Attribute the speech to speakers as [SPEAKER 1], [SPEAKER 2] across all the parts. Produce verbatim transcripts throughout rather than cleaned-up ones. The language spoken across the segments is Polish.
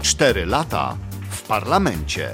[SPEAKER 1] Cztery lata w parlamencie.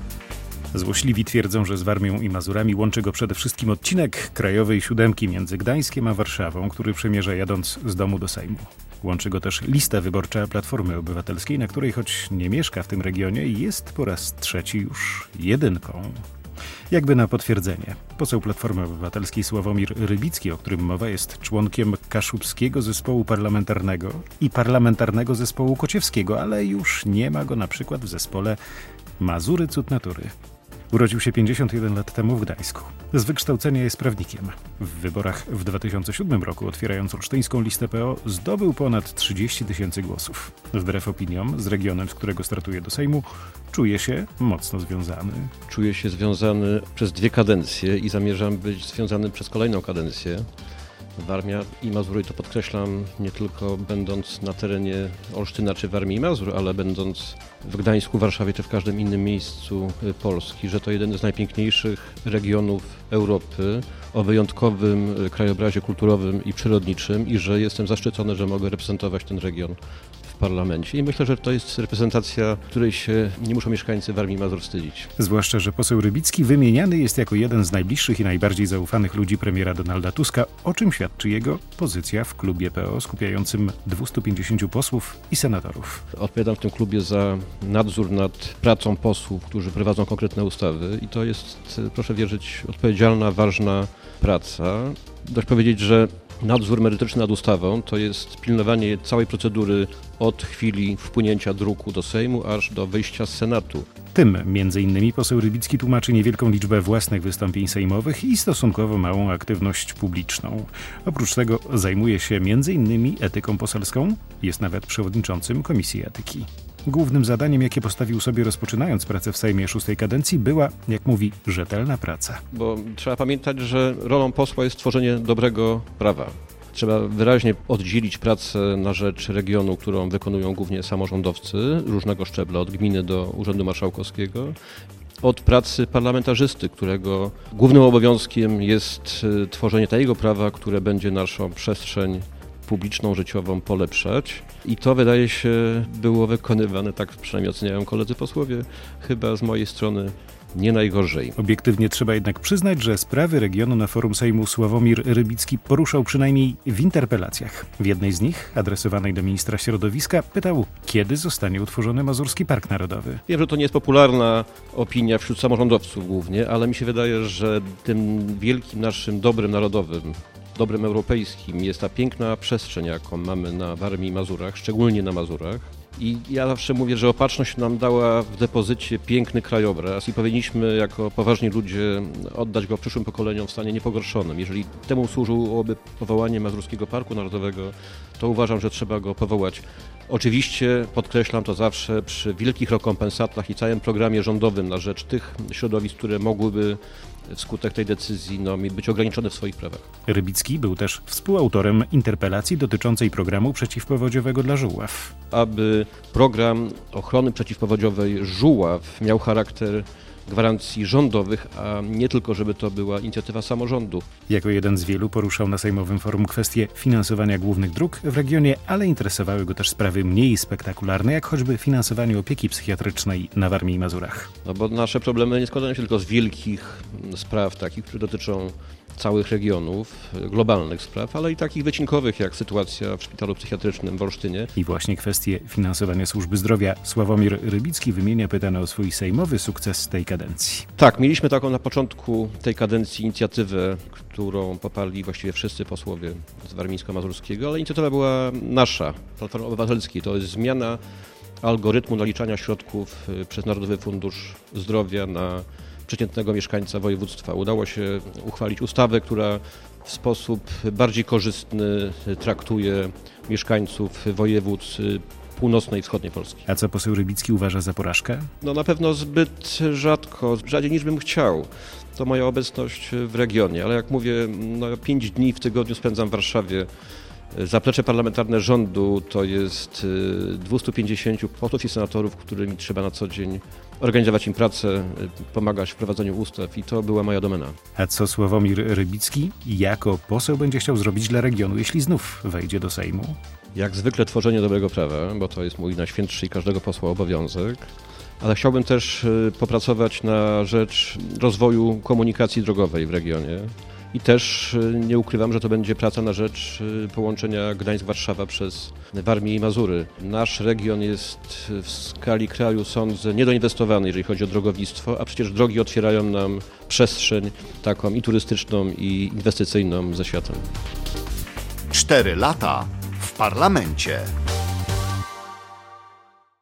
[SPEAKER 2] Złośliwi twierdzą, że z Warmią i Mazurami łączy go przede wszystkim odcinek krajowej siódemki między Gdańskiem a Warszawą, który przemierza jadąc z domu do Sejmu. Łączy go też lista wyborcza Platformy Obywatelskiej, na której choć nie mieszka w tym regionie, jest po raz trzeci już jedynką. Jakby na potwierdzenie, poseł Platformy Obywatelskiej Sławomir Rybicki, o którym mowa, jest członkiem Kaszubskiego Zespołu Parlamentarnego i Parlamentarnego Zespołu Kociewskiego, ale już nie ma go na przykład w zespole Mazury Cud Natury. Urodził się pięćdziesiąt jeden lat temu w Gdańsku. Z wykształcenia jest prawnikiem. W wyborach w dwa tysiące siódmym roku, otwierając olsztyńską listę P O, zdobył ponad trzydzieści tysięcy głosów. Wbrew opiniom, z regionem, z którego startuje do Sejmu, czuje się mocno związany.
[SPEAKER 3] Czuję się związany przez dwie kadencje i zamierzam być związany przez kolejną kadencję. Warmia i Mazury, to podkreślam, nie tylko będąc na terenie Olsztyna czy Warmii i Mazur, ale będąc w Gdańsku, Warszawie czy w każdym innym miejscu Polski, że to jeden z najpiękniejszych regionów Europy o wyjątkowym krajobrazie kulturowym i przyrodniczym i że jestem zaszczycony, że mogę reprezentować ten region w parlamencie. I myślę, że to jest reprezentacja, której się nie muszą mieszkańcy Warmii i Mazur wstydzić.
[SPEAKER 2] Zwłaszcza, że poseł Rybicki wymieniany jest jako jeden z najbliższych i najbardziej zaufanych ludzi premiera Donalda Tuska, o czym świadczy jego pozycja w klubie P O skupiającym dwieście pięćdziesięciu posłów i senatorów.
[SPEAKER 3] Odpowiadam w tym klubie za nadzór nad pracą posłów, którzy prowadzą konkretne ustawy i to jest, proszę wierzyć, odpowiedzialna, ważna praca. Dość powiedzieć, że nadzór merytoryczny nad ustawą to jest pilnowanie całej procedury od chwili wpłynięcia druku do Sejmu aż do wyjścia z Senatu.
[SPEAKER 2] Tym między innymi poseł Rybicki tłumaczy niewielką liczbę własnych wystąpień sejmowych i stosunkowo małą aktywność publiczną. Oprócz tego zajmuje się między innymi etyką poselską, jest nawet przewodniczącym Komisji Etyki. Głównym zadaniem, jakie postawił sobie rozpoczynając pracę w Sejmie szóstej kadencji, była, jak mówi, rzetelna praca.
[SPEAKER 3] Bo trzeba pamiętać, że rolą posła jest tworzenie dobrego prawa. Trzeba wyraźnie oddzielić pracę na rzecz regionu, którą wykonują głównie samorządowcy różnego szczebla, od gminy do Urzędu Marszałkowskiego, od pracy parlamentarzysty, którego głównym obowiązkiem jest tworzenie takiego prawa, które będzie naszą przestrzeń publiczną, życiową polepszać. I to, wydaje się, było wykonywane, tak przynajmniej oceniają koledzy posłowie, chyba z mojej strony nie najgorzej.
[SPEAKER 2] Obiektywnie trzeba jednak przyznać, że sprawy regionu na forum Sejmu Sławomir Rybicki poruszał przynajmniej w interpelacjach. W jednej z nich, adresowanej do ministra środowiska, pytał, kiedy zostanie utworzony Mazurski Park Narodowy.
[SPEAKER 3] Wiem, że to nie jest popularna opinia wśród samorządowców głównie, ale mi się wydaje, że tym wielkim naszym dobrem narodowym, dobrem europejskim jest ta piękna przestrzeń, jaką mamy na Warmii i Mazurach, szczególnie na Mazurach. I ja zawsze mówię, że Opatrzność nam dała w depozycie piękny krajobraz i powinniśmy jako poważni ludzie oddać go przyszłym pokoleniom w stanie niepogorszonym. Jeżeli temu służyłoby powołanie Mazurskiego Parku Narodowego, to uważam, że trzeba go powołać. Oczywiście podkreślam to zawsze przy wielkich rekompensatach i całym programie rządowym na rzecz tych środowisk, które mogłyby wskutek tej decyzji no, być ograniczone w swoich prawach.
[SPEAKER 2] Rybicki był też współautorem interpelacji dotyczącej programu przeciwpowodziowego dla Żuław.
[SPEAKER 3] Aby program ochrony przeciwpowodziowej Żuław miał charakter gwarancji rządowych, a nie tylko, żeby to była inicjatywa samorządu.
[SPEAKER 2] Jako jeden z wielu poruszał na sejmowym forum kwestię finansowania głównych dróg w regionie, ale interesowały go też sprawy mniej spektakularne, jak choćby finansowanie opieki psychiatrycznej na Warmii i Mazurach.
[SPEAKER 3] No bo nasze problemy nie składają się tylko z wielkich spraw, takich, które dotyczą całych regionów, globalnych spraw, ale i takich wycinkowych, jak sytuacja w szpitalu psychiatrycznym w Olsztynie.
[SPEAKER 2] I właśnie kwestię finansowania służby zdrowia Sławomir Rybicki wymienia pytany o swój sejmowy sukces tej kadencji.
[SPEAKER 3] Tak, mieliśmy taką na początku tej kadencji inicjatywę, którą poparli właściwie wszyscy posłowie z warmińsko-mazurskiego, ale inicjatywa była nasza, Platformy Obywatelskiej. To jest zmiana algorytmu naliczania środków przez Narodowy Fundusz Zdrowia na przeciętnego mieszkańca województwa. Udało się uchwalić ustawę, która w sposób bardziej korzystny traktuje mieszkańców województw północnej i wschodniej Polski.
[SPEAKER 2] A co poseł Rybicki uważa za porażkę?
[SPEAKER 3] No na pewno zbyt rzadko, rzadziej niż bym chciał. To moja obecność w regionie, ale jak mówię, no, pięć dni w tygodniu spędzam w Warszawie Zaplecze parlamentarne rządu to jest dwieście pięćdziesięciu posłów i senatorów, którymi trzeba na co dzień organizować im pracę, pomagać w prowadzeniu ustaw i to była moja domena.
[SPEAKER 2] A co Sławomir Rybicki jako poseł będzie chciał zrobić dla regionu, jeśli znów wejdzie do Sejmu?
[SPEAKER 3] Jak zwykle tworzenie dobrego prawa, bo to jest mój najświętszy i każdego posła obowiązek, ale chciałbym też popracować na rzecz rozwoju komunikacji drogowej w regionie. I też nie ukrywam, że to będzie praca na rzecz połączenia Gdańsk-Warszawa przez Warmię i Mazury. Nasz region jest w skali kraju, sądzę, niedoinwestowany, jeżeli chodzi o drogownictwo, a przecież drogi otwierają nam przestrzeń taką i turystyczną, i inwestycyjną ze światem.
[SPEAKER 1] Cztery lata w parlamencie.